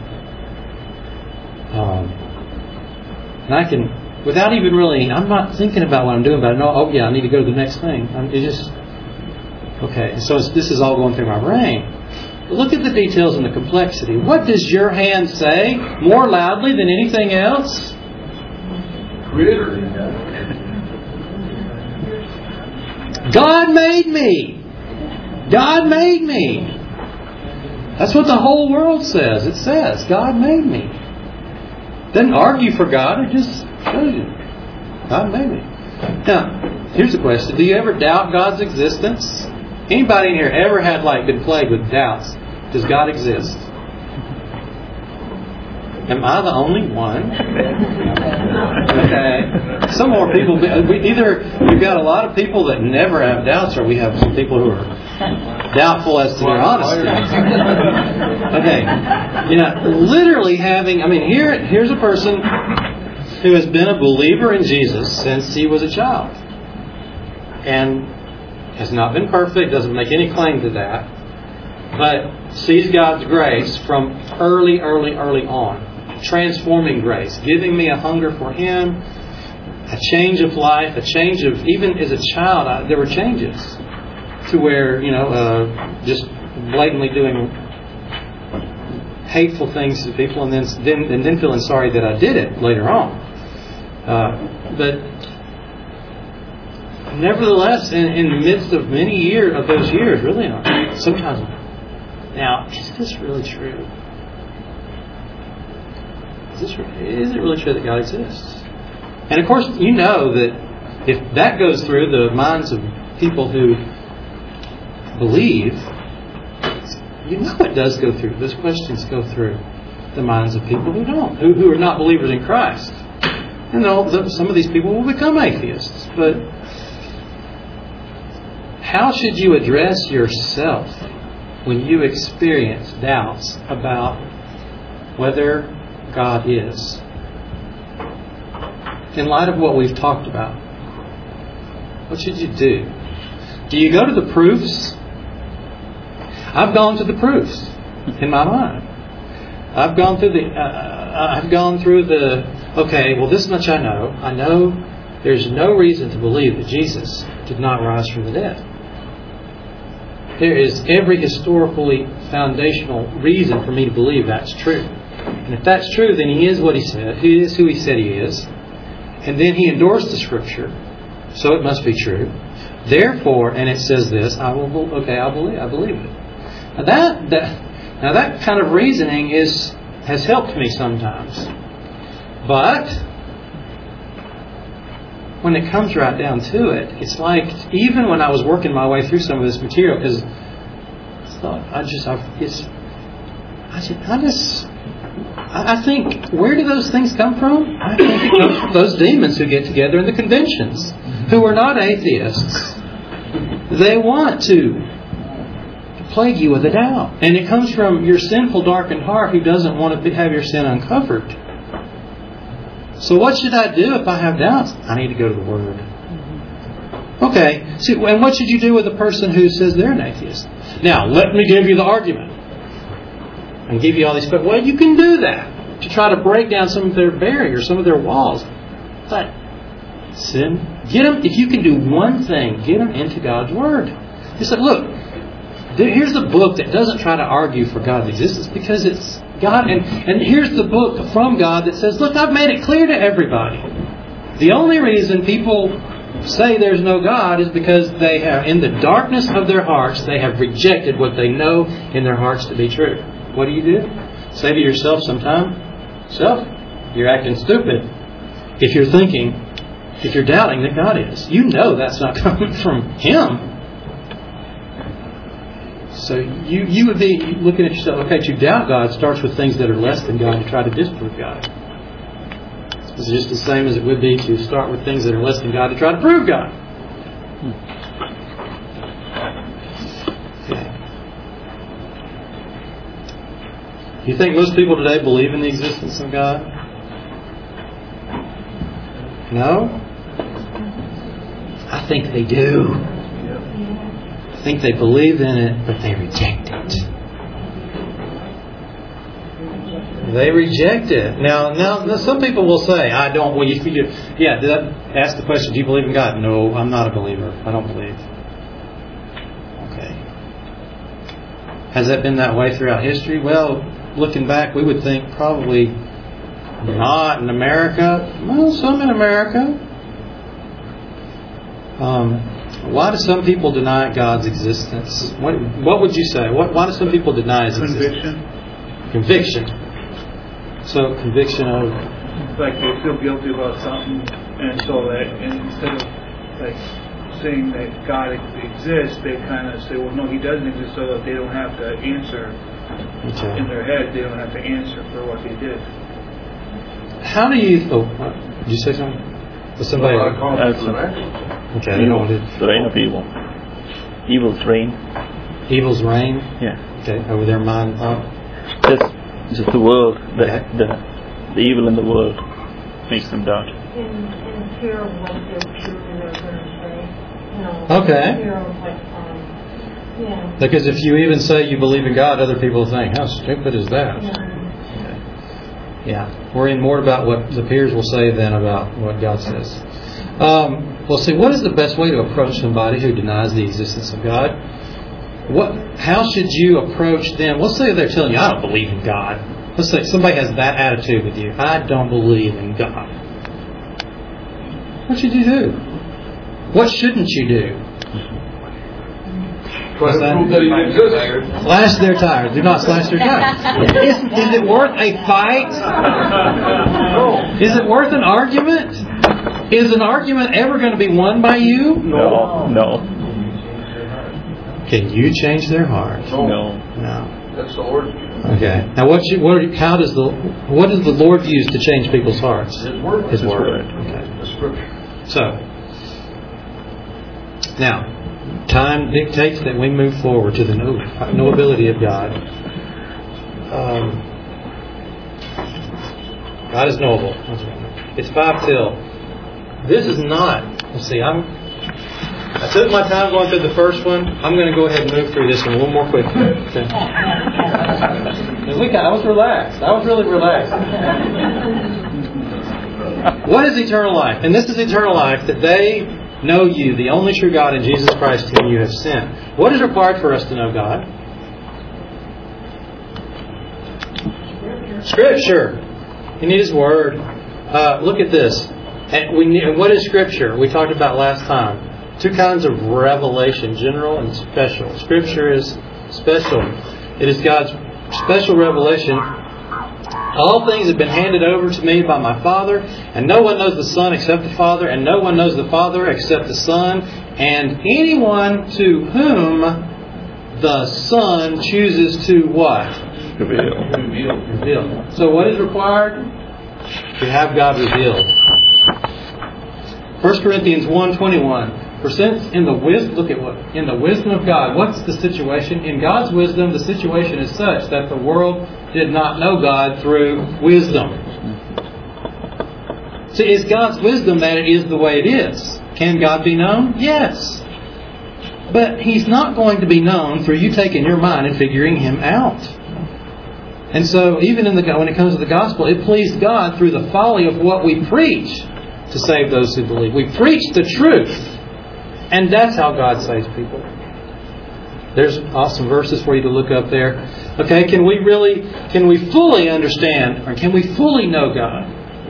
Um, and I can, without even really, I'm not thinking about what I'm doing, but I know, oh yeah, I need to go to the next thing. I'm, it just, okay, so it's, this is all going through my brain. Look at the details and the complexity. What does your hand say more loudly than anything else? Creator. God made me. God made me. That's what the whole world says. It says, God made me. Doesn't argue for God, it just shows you. God made me. Now, here's the question. Do you ever doubt God's existence? Anybody in here ever had like been plagued with doubts? Does God exist? Am I the only one? Okay. Some more people. We, either we've got a lot of people that never have doubts, or we have some people who are doubtful as to their honesty. Okay. You know, literally having. I mean, here, here's a person who has been a believer in Jesus since he was a child, and has not been perfect. Doesn't make any claim to that, but sees God's grace from early, early, early on. Transforming grace, giving me a hunger for Him, a change of life, a change of, even as a child, I, there were changes to where, you know, uh, just blatantly doing hateful things to people, and then, then and then feeling sorry that I did it later on. Uh, but nevertheless, in, in the midst of many years of those years, really, sometimes, now, is this really true? Is, this, is it really true that God exists? And of course, you know that if that goes through the minds of people who believe, you know it does go through. Those questions go through the minds of people who don't, who, who are not believers in Christ. And some of these people will become atheists. But how should you address yourself when you experience doubts about whether God is? In light of what we've talked about, what should you do? Do you go to the proofs? I've gone to the proofs in my mind. I've gone through the. Uh, I've gone through the. Okay, well, this much I know. I know there's no reason to believe that Jesus did not rise from the dead. There is every historically foundational reason for me to believe that's true. And if that's true, then He is what He said. He is who He said He is. And then He endorsed the Scripture, so it must be true. Therefore, and it says this, I will. Okay, I believe. I believe it. Now that, that now that kind of reasoning is has helped me sometimes, but when it comes right down to it, it's like even when I was working my way through some of this material, because I thought I just I, it's I just I just I think, where do those things come from? I think it comes from those demons who get together in the conventions, who are not atheists. They want to plague you with a doubt. And it comes from your sinful, darkened heart who doesn't want to have your sin uncovered. So what should I do if I have doubts? I need to go to the Word. Okay, see, and what should you do with a person who says they're an atheist? Now, let me give you the argument. And give you all these questions. Well, you can do that to try to break down some of their barriers, some of their walls. But sin, get them. If you can do one thing, get them into God's Word. He said, "Look, here's the book that doesn't try to argue for God's existence because it's God, and and here's the book from God that says, look, I've made it clear to everybody. The only reason people say there's no God is because they have, in the darkness of their hearts, they have rejected what they know in their hearts to be true." What do you do? Say to yourself sometime, self, you're acting stupid. If you're thinking, if you're doubting that God is, you know that's not coming from Him. So you, you would be looking at yourself, okay, to doubt God starts with things that are less than God to try to disprove God. It's just the same as it would be to start with things that are less than God to try to prove God. Okay. You think most people today believe in the existence of God? No? I think they do. I think they believe in it, but they reject it. They reject it. Now, now, now some people will say, I don't, well, you, you, yeah, did I ask the question, do you believe in God? No, I'm not a believer. I don't believe. Okay. Has that been that way throughout history? Well, looking back, we would think probably not in America. Well, some in America. Um, why do some people deny God's existence? What, what would you say? What, why do some people deny His Conviction. existence? Conviction. So conviction of, Like they feel guilty about something, and so that and instead of like saying that God exists, they kind of say, well, no, He doesn't exist, so that they don't have to answer okay. in their head. They don't have to answer for what they did. How do you? Oh, what? Did you say something? Was somebody? Well, I call it That's supernatural. Okay, you know what it, The reign of evil. Evil's reign. evil's reign. Yeah. Okay, over their mind. Oh, Just, just the world. The, Okay. the the evil in the world makes them doubt. In, in fear of what they're truly are going to say. You know, Okay. Fear of like, um, yeah. because if you even say you believe in God, other people think, "How stupid is that?" Yeah. Yeah, worrying more about what the peers will say than about what God says. Um, well, see, what is the best way to approach somebody who denies the existence of God? What? How should you approach them? Let's say they're telling you, "I don't believe in God." Let's say somebody has that attitude with you. I don't believe in God. What should you do? What shouldn't you do? What's that? Prove that He exists. Slash their tires. Do not slash their tires. Is, is it worth a fight? Is it worth an argument? Is an argument ever going to be won by you? No. No. Can you change their heart? No. No. No. That's the Lord. Okay. Now, what? You, what? How does the? What does the Lord use to change people's hearts? His Word. His His word. word. Okay. The Scripture. So, now, time dictates that we move forward to the know- knowability of God. Um, God is knowable. It's five till. This is not. Let's see. I'm. I took my time going through the first one. I'm going to go ahead and move through this one a little more quickly. Okay. We got, I was relaxed. I was really relaxed. What is eternal life? And this is eternal life, that they know you, the only true God, and Jesus Christ whom you have sent. What is required for us to know God? Scripture. You need His Word. Uh, look at this. And we need, and what is Scripture? We talked about last time. Two kinds of revelation, general and special. Scripture is special. It is God's special revelation. All things have been handed over to me by my Father, and no one knows the Son except the Father, and no one knows the Father except the Son, and anyone to whom the Son chooses to what? Reveal. Reveal. So what is required? To have God revealed. First Corinthians one twenty-one. For since in the wisdom, look at what in the wisdom of God, what's the situation? In God's wisdom, the situation is such that the world did not know God through wisdom. See, it's God's wisdom that it is the way it is. Can God be known? Yes. But He's not going to be known through you taking your mind and figuring Him out. And so, even in the when it comes to the gospel, it pleased God through the folly of what we preach to save those who believe. We preach the truth. And that's how God saves people. There's awesome verses for you to look up there. Okay, can we really, can we fully understand, or can we fully know God?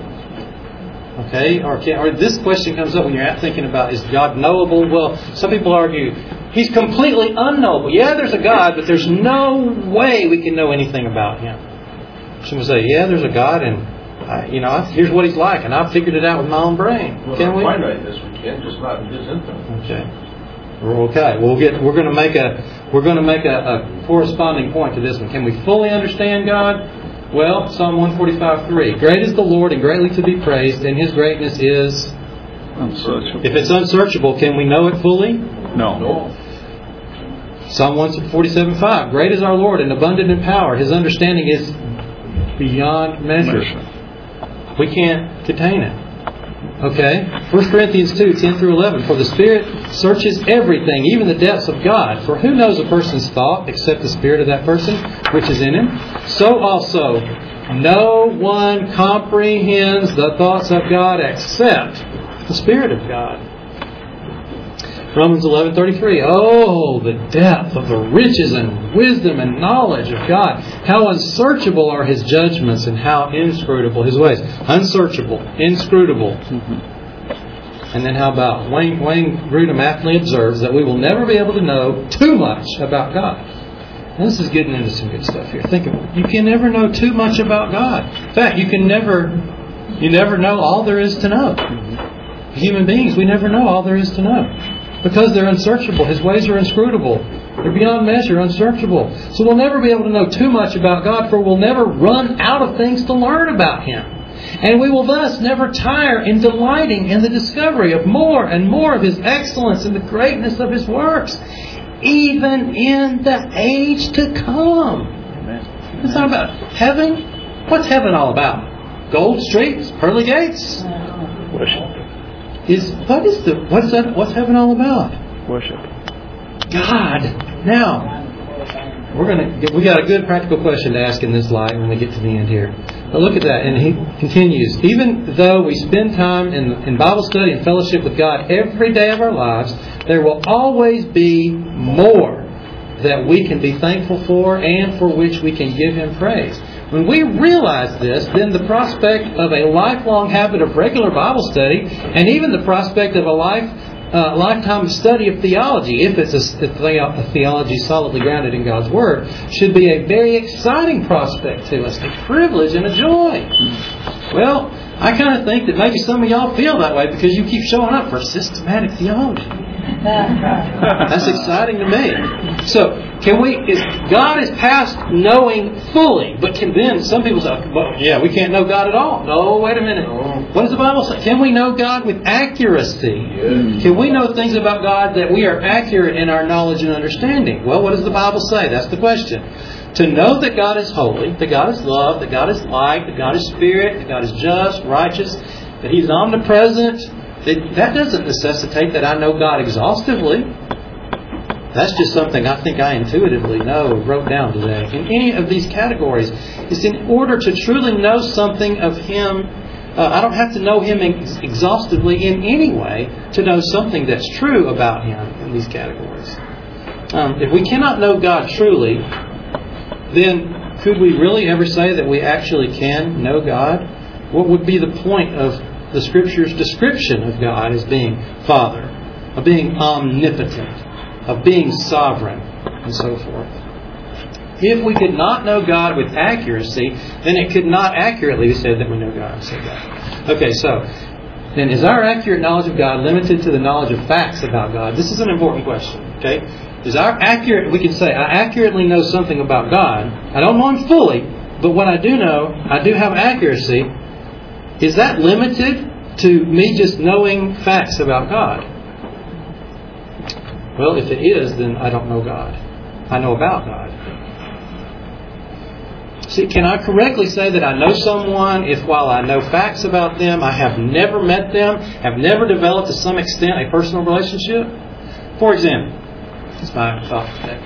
Okay, or, can, or this question comes up when you're thinking about, is God knowable? Well, some people argue, He's completely unknowable. Yeah, there's a God, but there's no way we can know anything about Him. Some will say, yeah, there's a God, and I, you know, here's what He's like, and I've figured it out with my own brain. Well, Can we? finiteness we can, just not in His infinite. Okay. We're okay. We'll get. We're going to make a. we're going to make a, a corresponding point to this one. Can we fully understand God? Well, Psalm one forty-five three. Great is the Lord and greatly to be praised, and His greatness is unsearchable. If it's unsearchable, can we know it fully? No. No. Psalm one forty-seven five. Great is our Lord and abundant in power. His understanding is beyond measure. We can't contain it. Okay? First Corinthians two ten through eleven. For the Spirit searches everything, even the depths of God. For who knows a person's thought except the spirit of that person which is in him? So also, no one comprehends the thoughts of God except the Spirit of God. Romans eleven thirty-three. Oh, the depth of the riches and wisdom and knowledge of God. How unsearchable are His judgments and how inscrutable His ways. Unsearchable, inscrutable. Mm-hmm. And then how about Wayne, Wayne Grudem aptly observes that we will never be able to know too much about God. Now, this is getting into some good stuff here. Think of it. You can never know too much about God. In fact, you can never, you never know all there is to know. Mm-hmm. Human beings, we never know all there is to know. Because they're unsearchable. His ways are inscrutable. They're beyond measure, unsearchable. So we'll never be able to know too much about God, for we'll never run out of things to learn about Him. And we will thus never tire in delighting in the discovery of more and more of His excellence and the greatness of His works, even in the age to come. Amen. It's not about heaven. What's heaven all about? Gold streets? Pearly gates? Worship. Is what is the what's that? What's heaven all about? Worship. God. Now, we're gonna we got a good practical question to ask in this light when we get to the end here. But look at that, and he continues. Even though we spend time in in Bible study and fellowship with God every day of our lives, there will always be more that we can be thankful for and for which we can give Him praise. When we realize this, then the prospect of a lifelong habit of regular Bible study, and even the prospect of a life, uh, lifetime study of theology, if it's a, a theology solidly grounded in God's Word, should be a very exciting prospect to us, a privilege and a joy. Well, I kind of think that maybe some of y'all feel that way because you keep showing up for systematic theology. That's exciting to me. So, can we? Is God is past knowing fully, but can then some people say, well, "Yeah, we can't know God at all." No, wait a minute. What does the Bible say? Can we know God with accuracy? Yes. Can we know things about God that we are accurate in our knowledge and understanding? Well, what does the Bible say? That's the question. To know that God is holy, that God is love, that God is light, that God is spirit, that God is just, righteous, that He's omnipresent. That, that doesn't necessitate that I know God exhaustively. That's just something I think I intuitively know, wrote down today. In any of these categories, it's in order to truly know something of Him. Uh, I don't have to know Him ex- exhaustively in any way to know something that's true about Him in these categories. Um, if we cannot know God truly, then could we really ever say that we actually can know God? What would be the point of the Scripture's description of God as being Father, of being omnipotent, of being sovereign, and so forth? If we could not know God with accuracy, then it could not accurately be said that we know God. Say that. Okay, so then is our accurate knowledge of God limited to the knowledge of facts about God? This is an important question. Okay, is our accurate? We can say I accurately know something about God. I don't know Him fully, but what I do know, I do have accuracy. Is that limited to me just knowing facts about God? Well, if it is, then I don't know God. I know about God. See, can I correctly say that I know someone if while I know facts about them, I have never met them, have never developed to some extent a personal relationship? For example, that's my thought today.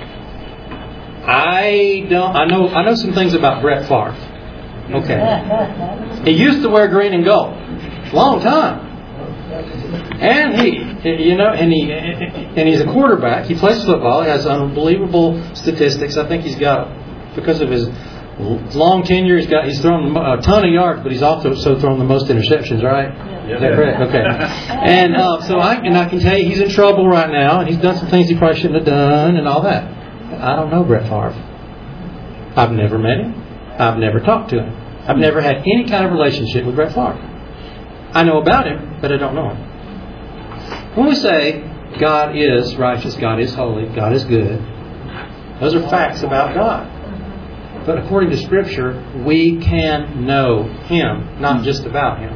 I don't. I know. I know some things about Brett Favre. Okay. He used to wear green and gold. Long time. And he, you know, and he, and he's a quarterback. He plays football. He has unbelievable statistics. I think he's got, because of his long tenure, he's got, he's thrown a ton of yards, but he's also so thrown the most interceptions, right? Yeah. Is that correct? Okay. And uh, so I, and I can tell you he's in trouble right now, and he's done some things he probably shouldn't have done and all that. I don't know Brett Favre. I've never met him. I've never talked to him. I've never had any kind of relationship with Brett Favre. I know about him, but I don't know him. When we say God is righteous, God is holy, God is good, Those are facts about God. But according to Scripture, we can know Him, not just about Him.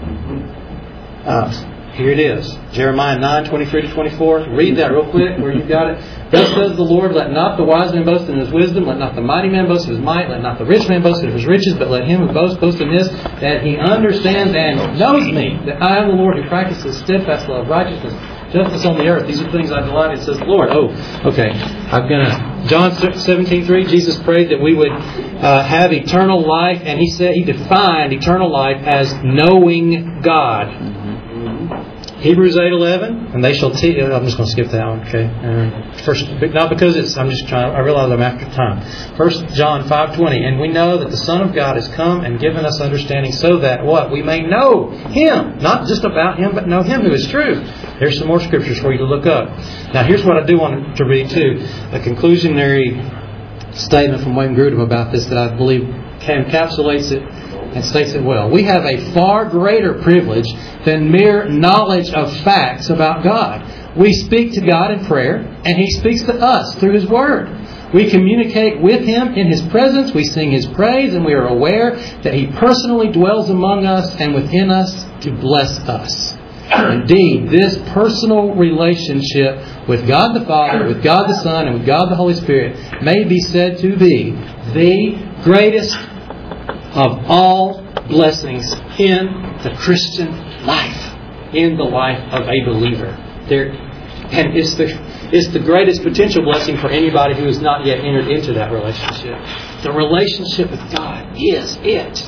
Uh, here it is. Jeremiah nine, twenty-three to twenty-four. Read that real quick where you've got it. Thus says the Lord, let not the wise man boast in his wisdom, let not the mighty man boast of his might, let not the rich man boast of his riches, but let him who boasts boast in this, that he understands and knows me, that I am the Lord who practices steadfast love, righteousness, justice on the earth. These are things I delight in, says the Lord. Oh, okay. I'm going to... John seventeen three, Jesus prayed that we would uh, have eternal life, and He said He defined eternal life as knowing God. Hebrews eight eleven, and they shall teach. I'm just going to skip that one. Okay, uh, first, not because it's. I'm just trying. I realize I'm after time. First John five twenty, and we know that the Son of God has come and given us understanding, so that what we may know Him, not just about Him, but know Him who is true. There's some more scriptures for you to look up. Now, here's what I do want to read too: a conclusionary statement from Wayne Grudem about this that I believe encapsulates it and states it well. We have a far greater privilege than mere knowledge of facts about God. We speak to God in prayer, and He speaks to us through His Word. We communicate with Him in His presence. We sing His praise, and we are aware that He personally dwells among us and within us to bless us. Indeed, this personal relationship with God the Father, with God the Son, and with God the Holy Spirit may be said to be the greatest of all blessings in the Christian life, in the life of a believer. There, and it's the it's the greatest potential blessing for anybody who has not yet entered into that relationship. The relationship with God is it.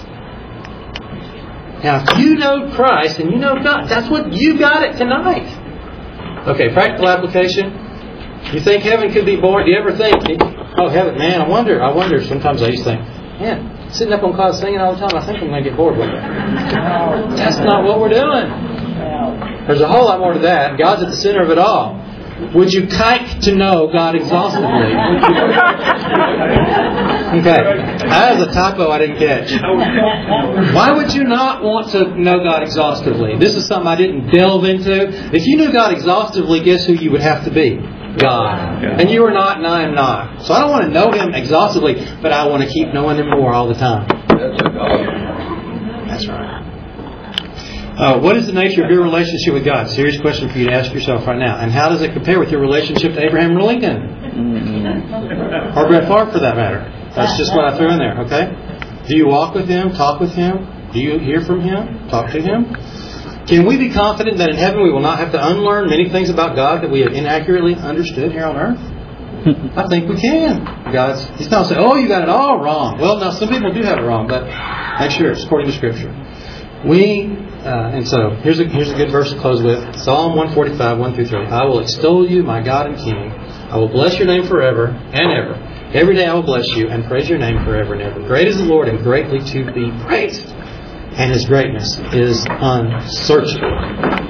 Now, if you know Christ and you know God, that's what you got it tonight. Okay, practical application. You think heaven could be boring? Do you ever think, oh, heaven, man, I wonder, I wonder. Sometimes I used to think, man, sitting up on clouds singing all the time, I think I'm going to get bored with it. That's not what we're doing. There's a whole lot more to that. God's at the center of it all. Would you kike to know God exhaustively? Okay. That was a typo I didn't catch. Why would you not want to know God exhaustively? This is something I didn't delve into. If you knew God exhaustively, guess who you would have to be? God. And you are not, and I am not. So I don't want to know Him exhaustively, but I want to keep knowing Him more all the time. That's right. Uh, what is the nature of your relationship with God? Serious question for you to ask yourself right now. And how does it compare with your relationship to Abraham Lincoln? Or Brett Favre, for that matter. That's just what I threw in there, okay? Do you walk with Him? Talk with Him? Do you hear from Him? Talk to Him? Can we be confident that in heaven we will not have to unlearn many things about God that we have inaccurately understood here on earth? I think we can. God's, He's not saying, oh, you got it all wrong. Well, now some people do have it wrong, but make sure it's according to Scripture. We, uh, and so here's a, here's a good verse to close with. Psalm one forty-five, one through three. I will extol you, my God and King. I will bless your name forever and ever. Every day I will bless you and praise your name forever and ever. Great is the Lord and greatly to be praised. And His greatness is unsearchable.